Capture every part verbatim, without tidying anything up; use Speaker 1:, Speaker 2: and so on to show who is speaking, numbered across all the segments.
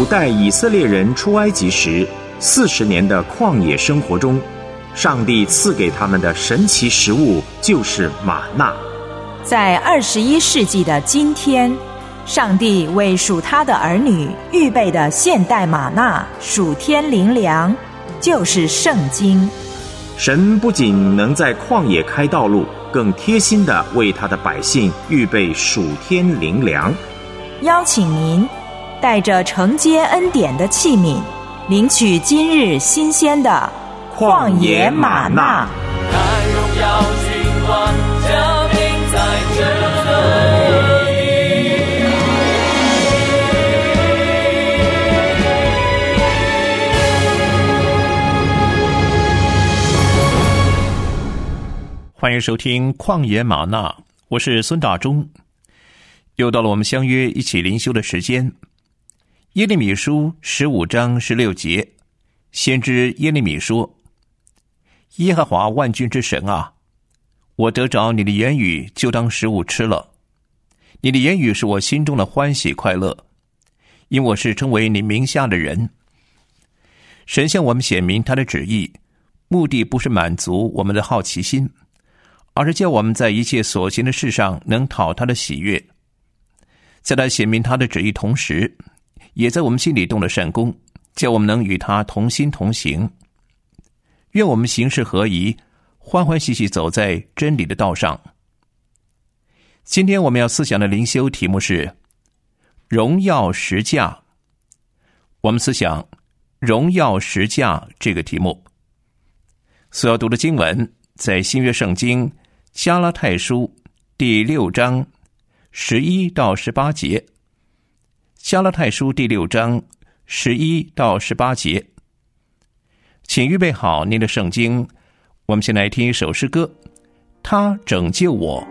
Speaker 1: 主带以色列人出埃及时，四十年的旷野生活中，上帝赐给他们的神奇食物就是玛纳。
Speaker 2: 在二十一世纪的今天，上帝为属他的儿女预备的现代玛纳属天灵粮，就是圣经。
Speaker 1: 神不仅能在旷野开道路，更贴心地为他的百姓预备属天灵粮。
Speaker 2: 邀请您带着承接恩典的器皿，领取今日新鲜的旷野玛纳。
Speaker 3: 看荣耀君王降临在这里。
Speaker 4: 欢迎收听旷野玛纳，我是孙大中。又到了我们相约一起灵修的时间。耶利米书十五章十六节，先知耶利米说：耶和华万军之神啊，我得着你的言语，就当食物吃了。你的言语是我心中的欢喜快乐，因我是称为你名下的人。神向我们显明他的旨意，目的不是满足我们的好奇心，而是叫我们在一切所行的事上能讨他的喜悦。在他显明他的旨意同时，也在我们心里动了善功，叫我们能与他同心同行。愿我们行事合宜，欢欢喜喜走在真理的道上。今天我们要思想的灵修题目是荣耀十架。我们思想荣耀十架这个题目。所要读的经文在新约圣经加拉太书第六章十一到十八节。加拉太书第六章十一到十八节。请预备好您的圣经，我们先来听一首诗歌，他拯救我。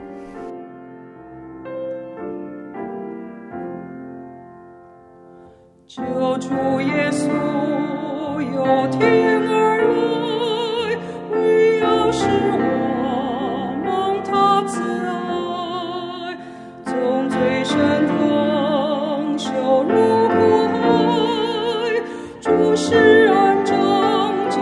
Speaker 5: 救主耶稣有天而来，为要使我蒙他慈爱，从罪深坑修入苦海，主是安拯救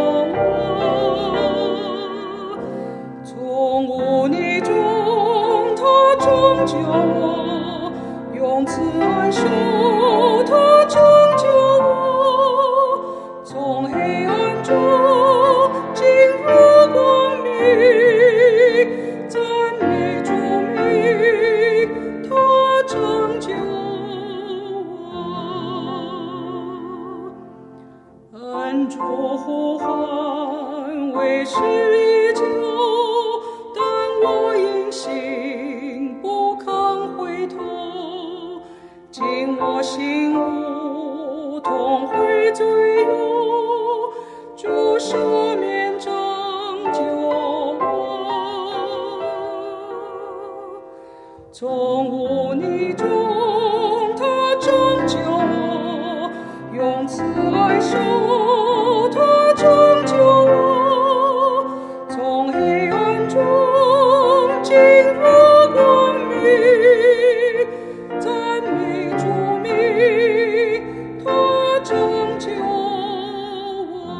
Speaker 5: 我，从污泥中他拯救我，用慈爱手他拯救我，从黑暗中进入光明，赞美主名，他拯救我，恩主呼唤为时已久，但我因信不肯回头，今我心无痛悔罪忧，主赦免拯救我，从污泥中他拯救我，用慈爱手他拯救我，从黑暗中进入光明，赞美主名，他拯救我。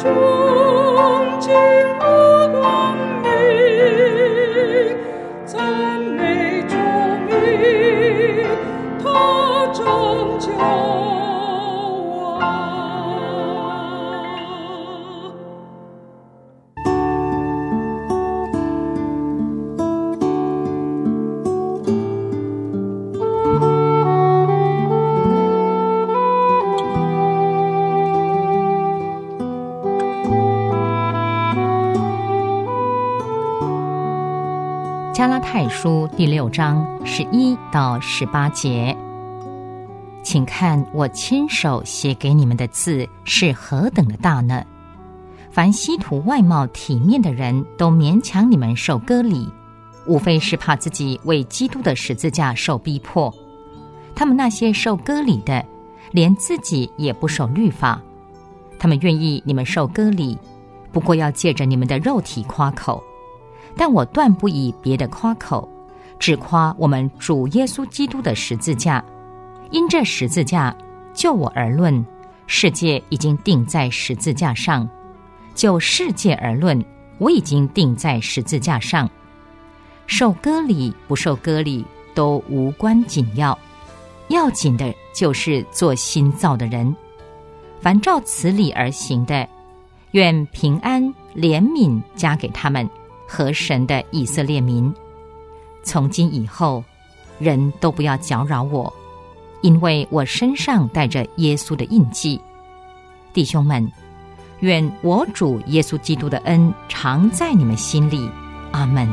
Speaker 6: 加拉太书第六章十一到十八节，请看我亲手写给你们的字是何等的大呢？凡希图外貌体面的人都勉强你们受割礼，无非是怕自己为基督的十字架受逼迫。他们那些受割礼的，连自己也不守律法，他们愿意你们受割礼，不过要借着你们的肉体夸口。但我断不以别的夸口，只夸我们主耶稣基督的十字架。因这十字架，就我而论，世界已经定在十字架上；就世界而论，我已经定在十字架上。受割礼不受割礼都无关紧要，要紧的就是做新造的人。凡照此理而行的，愿平安怜悯加给他们和神的以色列民。从今以后，人都不要搅扰我，因为我身上带着耶稣的印记。弟兄们，愿我主耶稣基督的恩常在你们心里。阿们。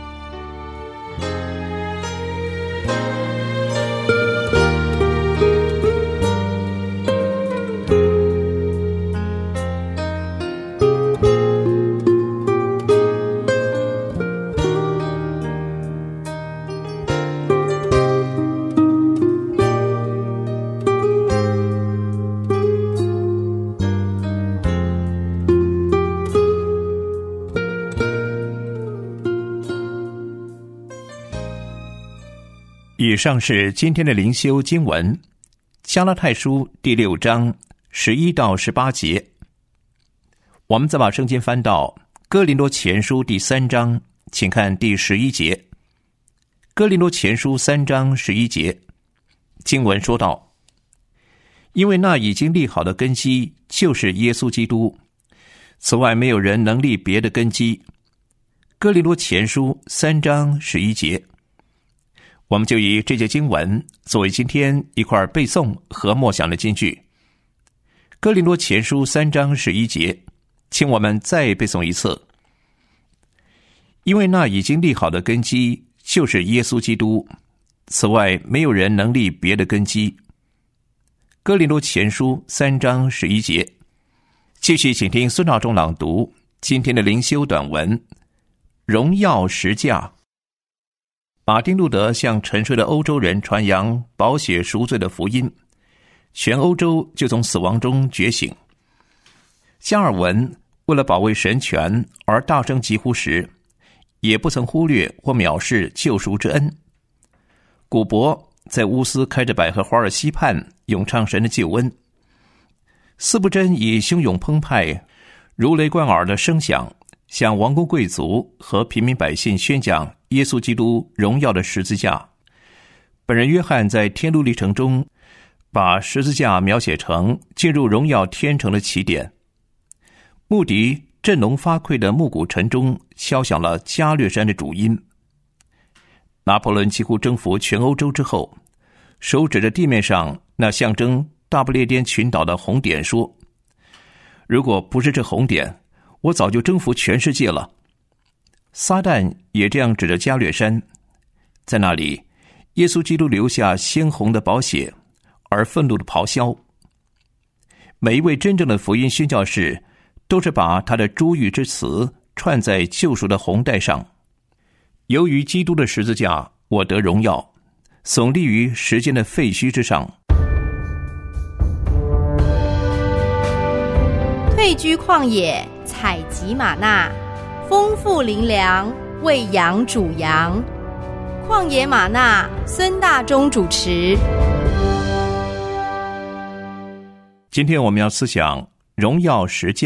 Speaker 4: 以上是今天的灵修经文，加拉太书第六章十一到十八节。我们再把圣经翻到哥林多前书第三章，请看第十一节。哥林多前书三章十一节，经文说道：因为那已经立好的根基就是耶稣基督，此外没有人能立别的根基。哥林多前书三章十一节。我们就以这节经文作为今天一块背诵和默想的金句。哥林多前书三章十一节，请我们再背诵一次。因为那已经立好的根基就是耶稣基督，此外没有人能立别的根基。哥林多前书三章十一节。继续请听孙大中朗读今天的灵修短文，荣耀十架。马丁路德向沉睡的欧洲人传扬宝血赎罪的福音，全欧洲就从死亡中觉醒。加尔文为了保卫神权而大声疾呼时，也不曾忽略或藐视救赎之恩。古伯在乌斯开着百合花的溪畔咏唱神的救恩。司布真以汹涌澎湃、如雷贯耳的声响，向王公贵族和平民百姓宣讲耶稣基督荣耀的十字架。本人约翰在天路历程中，把十字架描写成进入荣耀天城的起点。穆迪振聋发聩的暮鼓晨钟敲响了加略山的主音。拿破仑几乎征服全欧洲之后，手指着地面上那象征大不列颠群岛的红点说：如果不是这红点，我早就征服全世界了。撒旦也这样指着加略山，在那里耶稣基督留下鲜红的宝血，而愤怒的咆哮。每一位真正的福音宣教士都是把他的珠玉之词串在救赎的红带上。由于基督的十字架，我得荣耀，耸立于时间的废墟之上。
Speaker 7: 退居旷野，采集玛纳，丰富灵粮，喂养主羊。旷野玛纳，孙大中主持。
Speaker 4: 今天我们要思想荣耀十架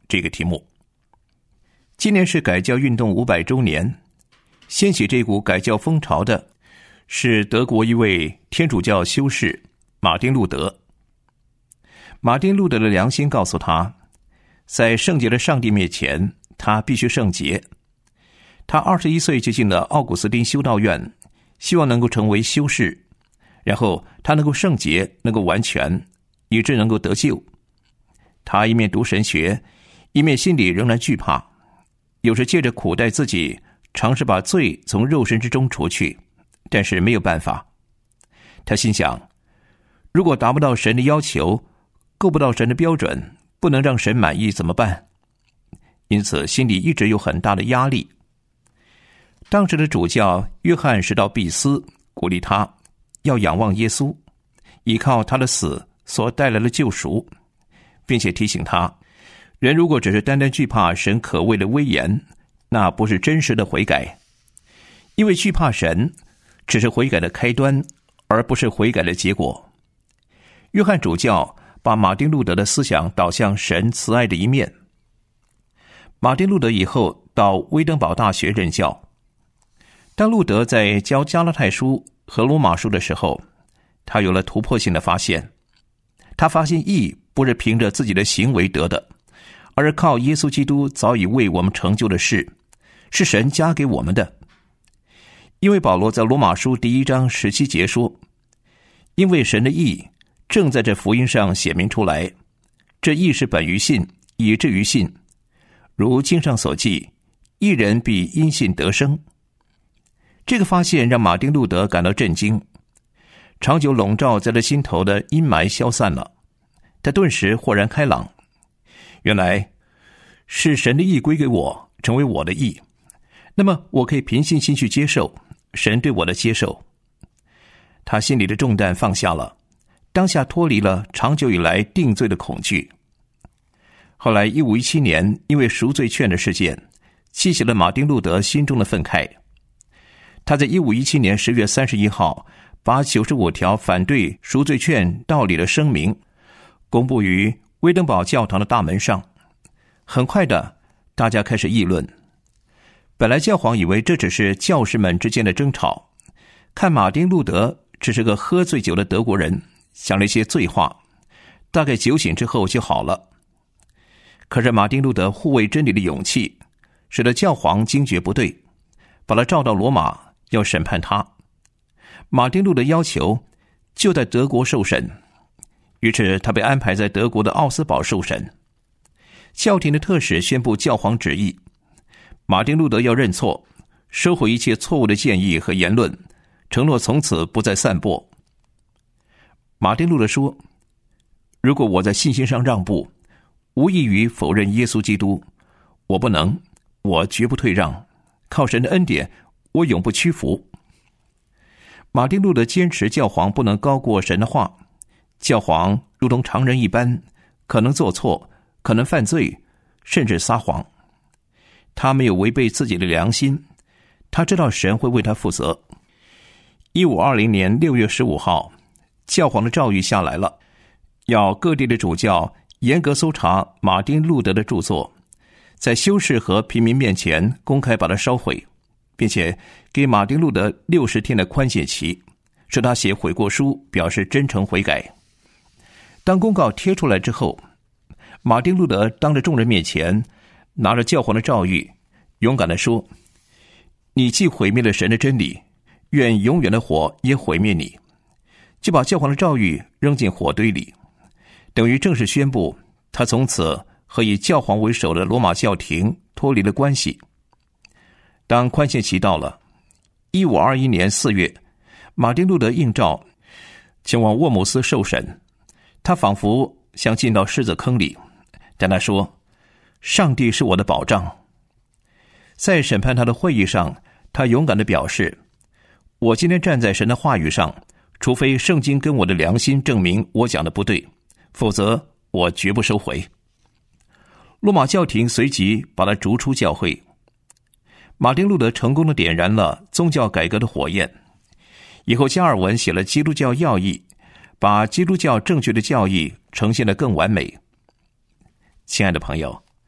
Speaker 4: 这个题目。今年是改教运动五百周年，掀起这股改教风潮的是德国一位天主教修士马丁路德。马丁路德的良心告诉他，在圣洁的上帝面前，他必须圣洁。他二十一岁就进了奥古斯丁修道院，希望能够成为修士，然后他能够圣洁，能够完全，以致能够得救。他一面读神学，一面心里仍然惧怕，有时借着苦待自己，尝试把罪从肉身之中除去，但是没有办法。他心想，如果达不到神的要求，够不到神的标准，不能让神满意怎么办？因此心里一直有很大的压力。当时的主教约翰史道毕斯鼓励他要仰望耶稣，依靠他的死所带来的救赎，并且提醒他，人如果只是单单惧怕神可畏的威严，那不是真实的悔改，因为惧怕神只是悔改的开端，而不是悔改的结果。约翰主教把马丁路德的思想导向神慈爱的一面。马丁路德以后到威登堡大学任教。当路德在教加拉太书和罗马书的时候，他有了突破性的发现。他发现义不是凭着自己的行为得的，而是靠耶稣基督早已为我们成就的事，是神加给我们的。因为保罗在罗马书第一章十七节说，因为神的义正在这福音上显明出来，这义是本于信，以至于信。如经上所记，义人必因信得生。这个发现让马丁路德感到震惊，长久笼罩在他心头的阴霾消散了，他顿时豁然开朗。原来是神的义归给我，成为我的义，那么我可以凭信心去接受神对我的接受。他心里的重担放下了，当下脱离了长久以来定罪的恐惧。后来一五一七年，因为赎罪券的事件，激起了马丁路德心中的愤慨。他在一五一七年十月三十一号把九十五条反对赎罪券道理的声明公布于威登堡教堂的大门上。很快的，大家开始议论。本来教皇以为这只是教士们之间的争吵，看马丁路德只是个喝醉酒的德国人，讲了一些醉话，大概酒醒之后就好了。可是马丁路德护卫真理的勇气，使得教皇惊觉不对，把他召到罗马，要审判他。马丁路德要求就在德国受审，于是他被安排在德国的奥斯堡受审。教廷的特使宣布教皇旨意，马丁路德要认错，收回一切错误的建议和言论，承诺从此不再散播。马丁路德说，如果我在信心上让步，无异于否认耶稣基督，我不能，我绝不退让，靠神的恩典，我永不屈服。马丁路德坚持教皇不能高过神的话，教皇如同常人一般，可能做错，可能犯罪，甚至撒谎。他没有违背自己的良心，他知道神会为他负责。一五二零年六月十五号，教皇的诏谕下来了，要各地的主教严格搜查马丁路德的著作，在修士和平民面前公开把它烧毁，并且给马丁路德六十天的宽限期，使他写悔过书，表示真诚悔改。当公告贴出来之后，马丁路德当着众人面前，拿着教皇的诏谕，勇敢地说，你既毁灭了神的真理，愿永远的火也毁灭你。就把教皇的诏谕扔进火堆里，等于正式宣布他从此和以教皇为首的罗马教廷脱离了关系。当宽限期到了，一五二一年四月，马丁路德应召前往沃姆斯受审。他仿佛像进到狮子坑里，但他说，上帝是我的保障。在审判他的会议上，他勇敢地表示，我今天站在神的话语上，除非圣经跟我的良心证明我讲的不对，否则我绝不收回。罗马教廷随即把他逐出教会。马丁路德成功地点燃了宗教改革的火焰。以后加尔文写了基督教要义，把基督教正确的教义呈现得更完美。亲爱的朋友，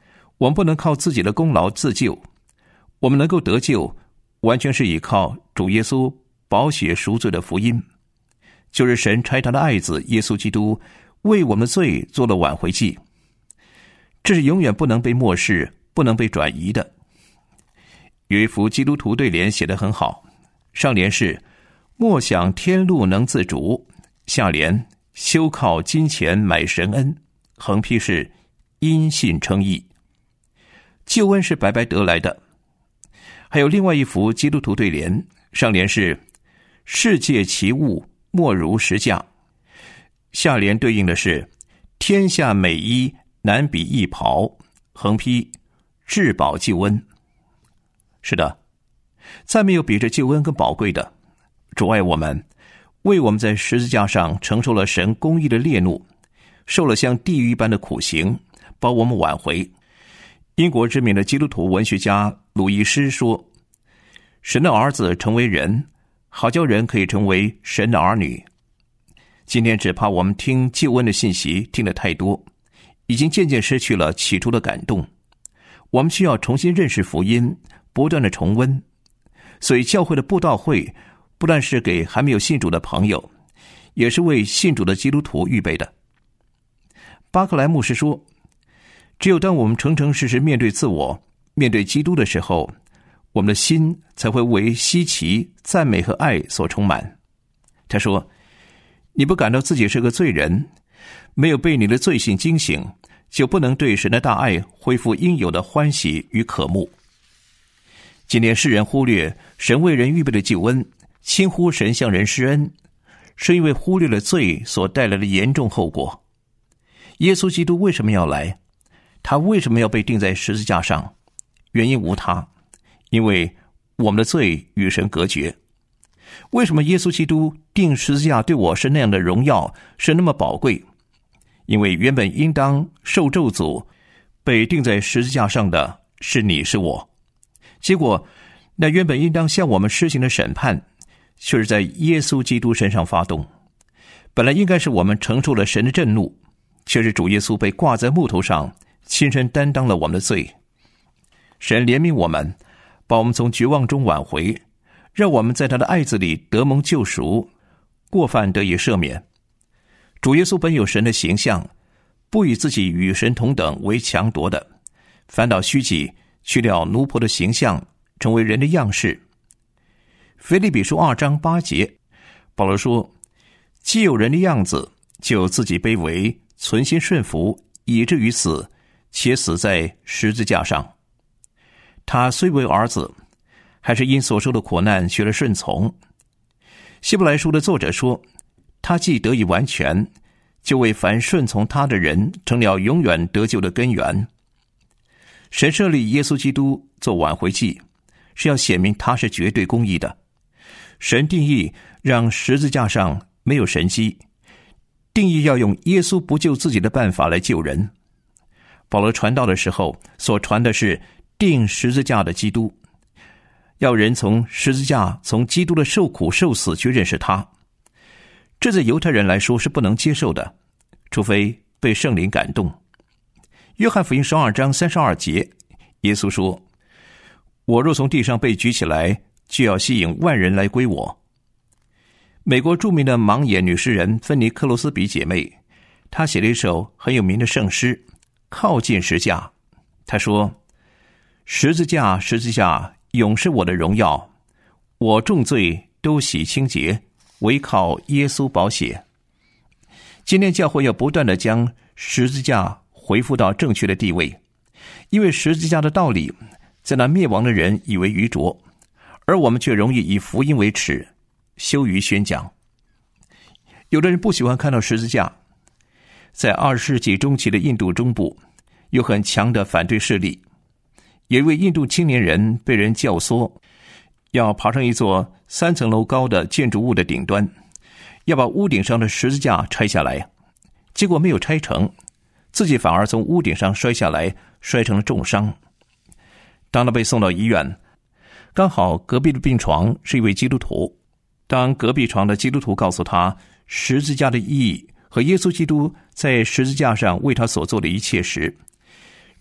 Speaker 4: 我们不能靠自己的功劳自救，我们能够得救，完全是依靠主耶稣宝血赎罪的福音，就是神差他的爱子耶稣基督为我们罪做了挽回祭，这是永远不能被漠视、不能被转移的。有一幅基督徒对联写得很好，上联是莫想天路能自主，下联休靠金钱买神恩，横批是因信称义。救恩是白白得来的。还有另外一幅基督徒对联，上联是世界奇物莫如十架，下联对应的是天下美衣难比一袍，横批至宝救恩。是的，再没有比这救恩更宝贵的。主爱我们，为我们在十字架上承受了神公义的烈怒，受了像地狱一般的苦刑，把我们挽回。英国知名的基督徒文学家鲁易斯说，神的儿子成为人，好叫人可以成为神的儿女。今天只怕我们听救恩的信息听得太多，已经渐渐失去了起初的感动。我们需要重新认识福音，不断的重温。所以教会的布道会不但是给还没有信主的朋友，也是为信主的基督徒预备的。巴克莱牧师说，只有当我们诚诚实实面对自我，面对基督的时候，我们的心才会为稀奇、赞美和爱所充满。他说，你不感到自己是个罪人，没有被你的罪性惊醒，就不能对神的大爱恢复应有的欢喜与渴慕。今天世人忽略神为人预备的救恩，轻忽神向人施恩，是因为忽略了罪所带来的严重后果。耶稣基督为什么要来？他为什么要被钉在十字架上？原因无他，因为我们的罪与神隔绝。为什么耶稣基督钉十字架对我是那样的荣耀，是那么宝贵？因为原本应当受咒诅，被钉在十字架上的是你是我，结果那原本应当向我们施行的审判，却是在耶稣基督身上发动。本来应该是我们承受了神的震怒，却是主耶稣被挂在木头上，亲身担当了我们的罪。神怜悯我们，把我们从绝望中挽回，让我们在他的爱子里得蒙救赎，过犯得以赦免。主耶稣本有神的形象，不以自己与神同等为强夺的，反倒虚己，去掉奴仆的形象，成为人的样式。腓立比书二章八节，保罗说，既有人的样子，就自己卑微，存心顺服，以至于死，且死在十字架上。他虽为儿子，还是因所受的苦难学了顺从。希伯来书的作者说，他既得以完全，就为凡顺从他的人成了永远得救的根源。神设立耶稣基督做挽回祭，是要显明他是绝对公义的。神定义让十字架上没有神迹，定义要用耶稣不救自己的办法来救人。保罗传道的时候所传的是钉十字架的基督，要人从十字架、从基督的受苦受死去认识他。这在犹太人来说是不能接受的，除非被圣灵感动。约翰福音十二章三十二节，耶稣说，我若从地上被举起来，就要吸引万人来归我。美国著名的盲眼女诗人芬尼克罗斯比姐妹，她写了一首很有名的圣诗《靠近十架》。她说，十字架，十字架，永是我的荣耀，我重罪都洗清洁，唯靠耶稣宝血。今天教会要不断地将十字架恢复到正确的地位，因为十字架的道理在那灭亡的人以为愚拙，而我们却容易以福音为耻，羞于宣讲。有的人不喜欢看到十字架。在二十世纪中期的印度中部，有很强的反对势力。有一位印度青年人被人教唆，要爬上一座三层楼高的建筑物的顶端，要把屋顶上的十字架拆下来，结果没有拆成，自己反而从屋顶上摔下来，摔成了重伤。当他被送到医院，刚好隔壁的病床是一位基督徒。当隔壁床的基督徒告诉他十字架的意义和耶稣基督在十字架上为他所做的一切时，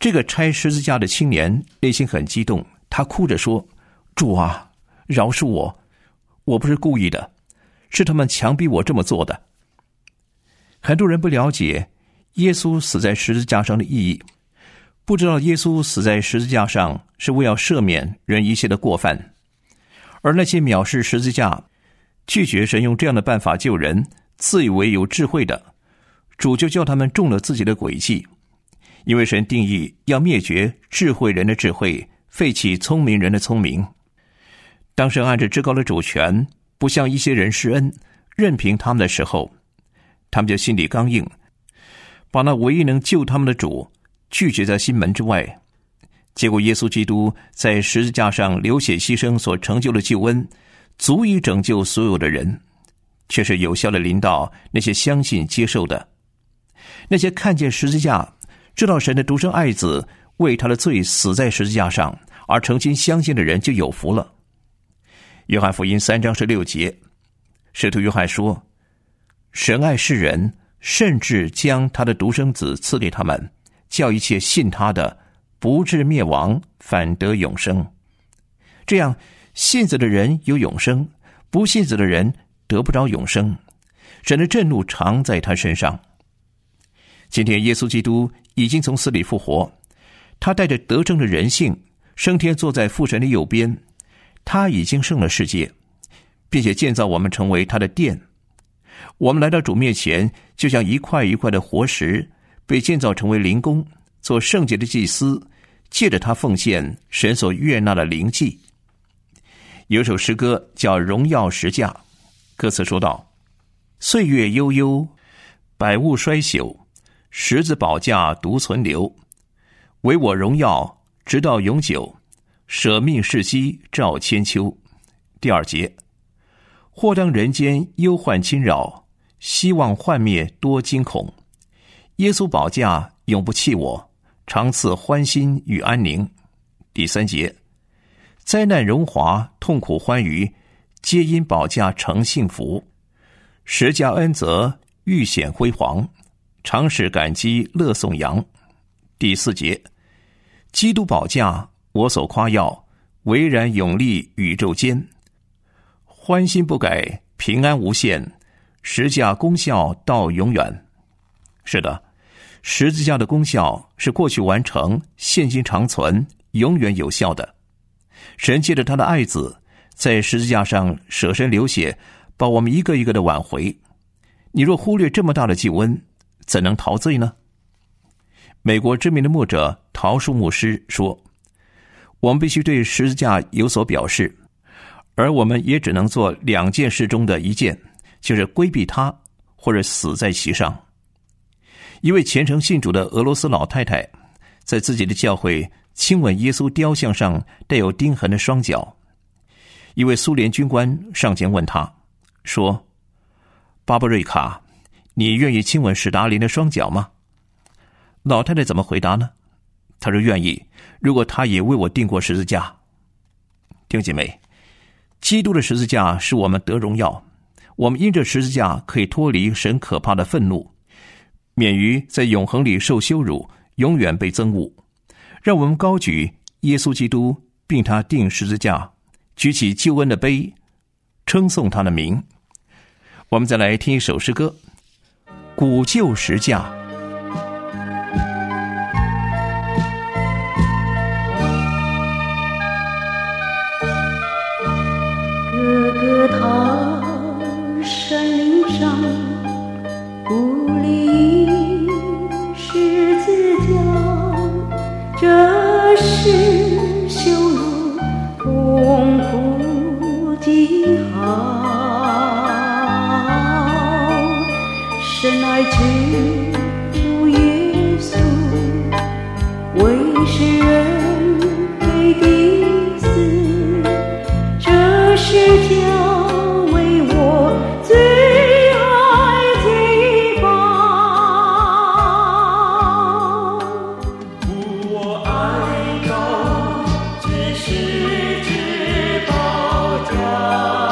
Speaker 4: 这个拆十字架的青年内心很激动，他哭着说：主啊，饶恕我，我不是故意的，是他们强逼我这么做的。很多人不了解耶稣死在十字架上的意义，不知道耶稣死在十字架上是为要赦免人一切的过犯，而那些藐视十字架、拒绝神用这样的办法救人、自以为有智慧的，主就叫他们中了自己的诡计。因为神定义要灭绝智慧人的智慧，废弃聪明人的聪明。当神按着至高的主权不向一些人施恩，任凭他们的时候，他们就心里刚硬，把那唯一能救他们的主拒绝在心门之外。结果耶稣基督在十字架上流血牺牲所成就的救恩，足以拯救所有的人，却是有效的临到那些相信接受的。那些看见十字架，知道神的独生爱子为他的罪死在十字架上，而诚心相信的人就有福了。约翰福音三章十六节，使徒约翰说：神爱世人，甚至将他的独生子赐给他们，叫一切信他的不至灭亡，反得永生。这样信子的人有永生，不信子的人得不着永生。神的震怒常在他身上。今天耶稣基督已经从死里复活，他带着得胜的人性升天，坐在父神的右边。他已经胜了世界，并且建造我们成为他的殿。我们来到主面前，就像一块一块的活石，被建造成为灵宫，做圣洁的祭司，借着他奉献神所悦纳的灵祭。有首诗歌叫《荣耀十架》，歌词说道：岁月悠悠，百物衰朽，十字宝架独存留，唯我荣耀直到永久，舍命事机照千秋。第二节，或当人间忧患侵扰，希望幻灭多惊恐，耶稣宝架永不弃我，常赐欢心与安宁。第三节，灾难荣华，痛苦欢愉，皆因宝架成幸福，十架恩泽愈显辉煌，常使感激乐颂扬。第四节，基督宝架我所夸耀，唯然永立宇宙间，欢欣不改，平安无限，十架功效到永远。是的，十字架的功效是过去完成，现今长存，永远有效的。神借着他的爱子在十字架上舍身流血，把我们一个一个的挽回。你若忽略这么大的救恩，怎能逃罪呢？美国知名的牧者陶树牧师说，我们必须对十字架有所表示，而我们也只能做两件事中的一件，就是规避它，或者死在其上。一位虔诚信主的俄罗斯老太太在自己的教会亲吻耶稣雕像上带有钉痕的双脚。一位苏联军官上前问他说：巴布瑞卡，你愿意亲吻史达林的双脚吗？老太太怎么回答呢？她说愿意，如果他也为我钉过十字架。弟兄姐妹，基督的十字架使我们得荣耀，我们因着十字架可以脱离神可怕的愤怒，免于在永恒里受羞辱，永远被憎恶。让我们高举耶稣基督，并他钉十字架，举起救恩的杯，称颂他的名。我们再来听一首诗歌《古旧十架》。
Speaker 5: 哥哥他山岭上孤立十字架，这是羞辱痛苦记号。深爱之主耶稣，为世人被钉死，这是叫为我最爱的宝。我爱高举十字宝架，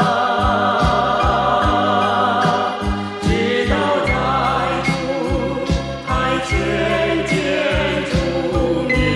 Speaker 5: 直到在主台前见主面。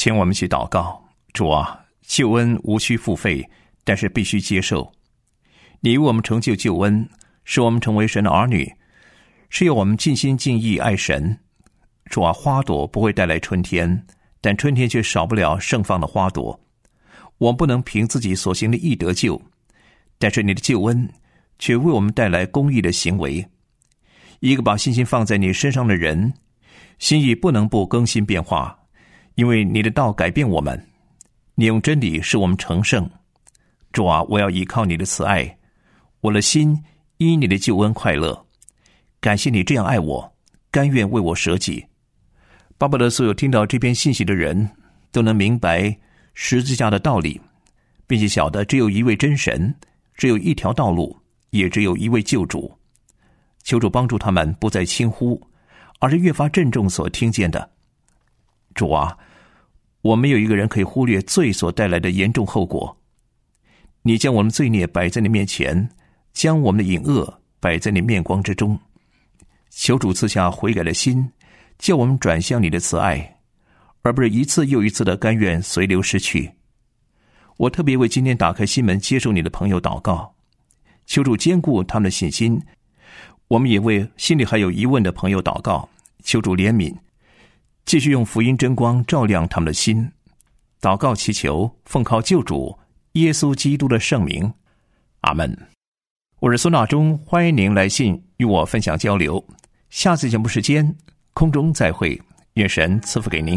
Speaker 4: 请我们一起祷告。主啊，救恩无需付费，但是必须接受。你为我们成就救恩，使我们成为神的儿女，是由我们尽心尽意爱神。主啊，花朵不会带来春天，但春天却少不了盛放的花朵。我们不能凭自己所行的义得救，但是你的救恩却为我们带来公义的行为。一个把信心放在你身上的人，心意不能不更新变化，因为你的道改变我们，你用真理使我们成圣。主啊，我要依靠你的慈爱，我的心因你的救恩快乐。感谢你这样爱我，甘愿为我舍己。巴不得所有听到这篇信息的人都能明白十字架的道理，并且晓得只有一位真神，只有一条道路，也只有一位救主。求主帮助他们不再轻忽，而是越发郑重所听见的。主啊，我没有一个人可以忽略罪所带来的严重后果。你将我们罪孽摆在你面前，将我们的隐恶摆在你面光之中。求主赐下悔改的心，叫我们转向你的慈爱，而不是一次又一次的甘愿随流失去。我特别为今天打开心门接受你的朋友祷告，求主坚固他们的信心。我们也为心里还有疑问的朋友祷告，求主怜悯，继续用福音真光照亮他们的心。祷告祈求，奉靠救主耶稣基督的圣名，阿们。我是孙大中，欢迎您来信与我分享交流。下次节目时间空中再会，愿神赐福给您。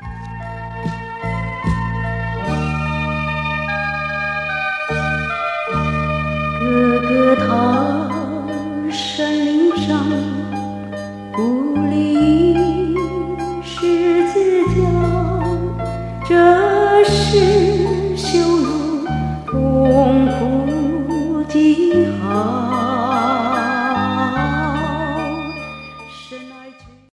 Speaker 5: 哥哥他山岭上孤立十字架，这是羞辱痛苦极寒。